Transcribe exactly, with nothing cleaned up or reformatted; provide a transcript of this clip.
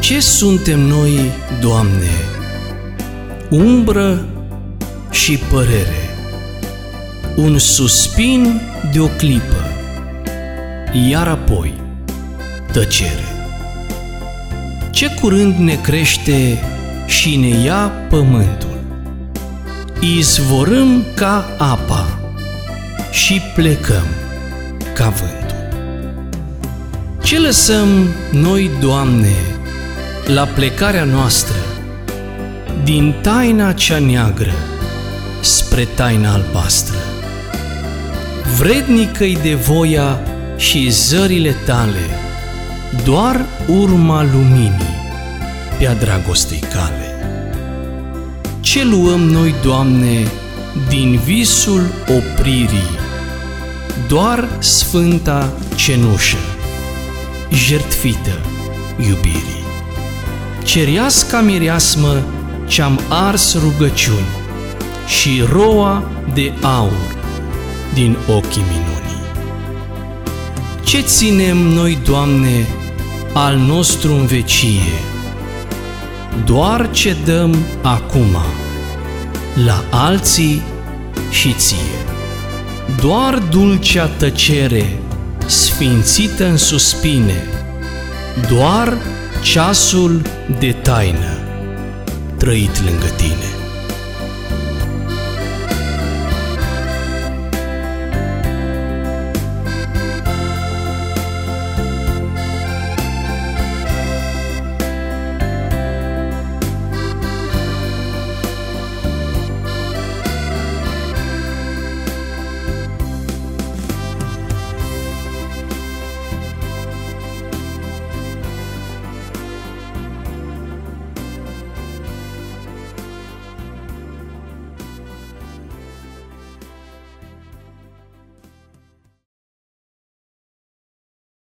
Ce suntem noi, Doamne? Umbră și părere, un suspin de o clipă, iar apoi tăcere. Ce curând ne crește și ne ia pământul, izvorâm ca apa și plecăm ca vântul. Ce lăsăm noi, Doamne, la plecarea noastră din taina cea neagră spre taina albastră? Vrednică-i de voia și zările tale, doar urma luminii pe-a dragostei cale. Ce luăm noi, Doamne, din visul opririi? Doar sfânta cenușă, jertfită iubirii. Cereasca mireasmă ce-am ars rugăciuni și roa de aur din ochii minunii. Ce ținem noi, Doamne, al nostru în vecie? Doar ce dăm acum la alții și ție. Doar dulcea tăcere sfințită în suspine, doar ceasul de taină trăit lângă tine.